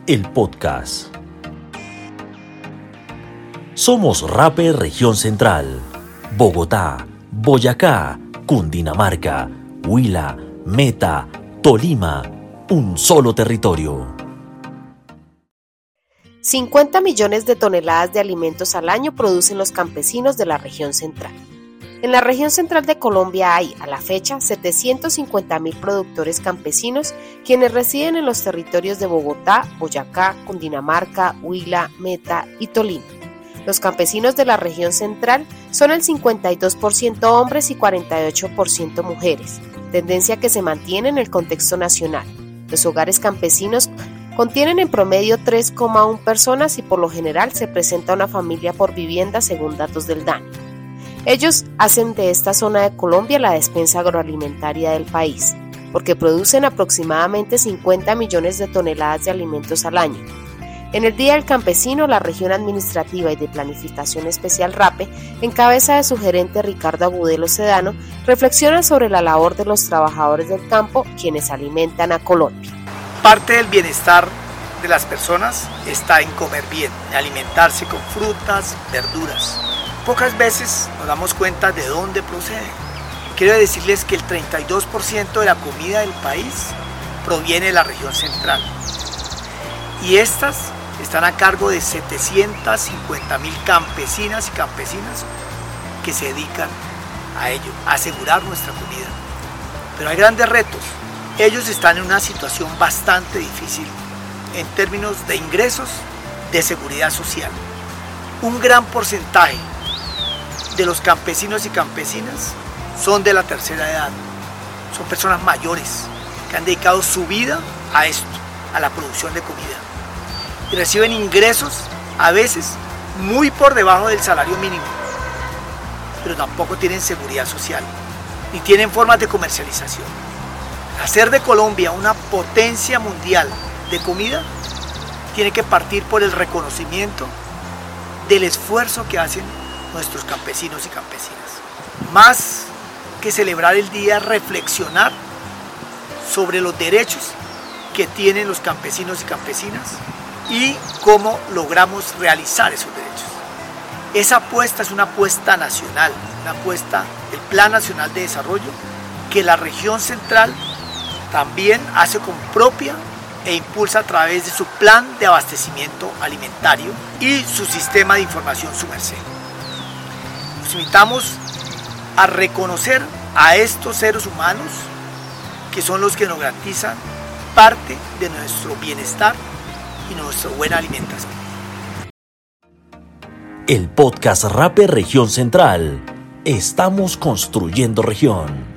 el podcast. Somos Rapper Región Central, Bogotá, Boyacá, Cundinamarca, Huila, Meta, Tolima, un solo territorio. 50 millones de toneladas de alimentos al año producen los campesinos de la región central. En la región central de Colombia hay, a la fecha, 750.000 productores campesinos quienes residen en los territorios de Bogotá, Boyacá, Cundinamarca, Huila, Meta y Tolima. Los campesinos de la región central son el 52% hombres y 48% mujeres, tendencia que se mantiene en el contexto nacional. Los hogares campesinos contienen en promedio 3,1 personas y por lo general se presenta una familia por vivienda según datos del DANE. Ellos hacen de esta zona de Colombia la despensa agroalimentaria del país, porque producen aproximadamente 50 millones de toneladas de alimentos al año. En el Día del Campesino, la Región Administrativa y de Planificación Especial RAPE, en cabeza de su gerente Ricardo Agudelo Sedano, reflexiona sobre la labor de los trabajadores del campo, quienes alimentan a Colombia. Parte del bienestar de las personas está en comer bien, en alimentarse con frutas, verduras. Pocas veces nos damos cuenta de dónde procede. Quiero decirles que el 32% de la comida del país proviene de la región central. Y estas están a cargo de 750.000 campesinas y campesinas que se dedican a ello, a asegurar nuestra comida. Pero hay grandes retos. Ellos están en una situación bastante difícil en términos de ingresos, de seguridad social. Un gran porcentaje de los campesinos y campesinas son de la tercera edad. Son personas mayores que han dedicado su vida a esto, a la producción de comida. Y reciben ingresos a veces muy por debajo del salario mínimo, pero tampoco tienen seguridad social, ni tienen formas de comercialización. Hacer de Colombia una potencia mundial de comida tiene que partir por el reconocimiento del esfuerzo que hacen nuestros campesinos y campesinas. Más que celebrar el día, reflexionar sobre los derechos que tienen los campesinos y campesinas y cómo logramos realizar esos derechos. Esa apuesta es una apuesta nacional, una apuesta del Plan Nacional de Desarrollo que la región central también hace con propia e impulsa a través de su plan de abastecimiento alimentario y su sistema de información Sumerced. Los invitamos a reconocer a estos seres humanos que son los que nos garantizan parte de nuestro bienestar y nuestra buena alimentación. El podcast Rapper Región Central. Estamos construyendo región.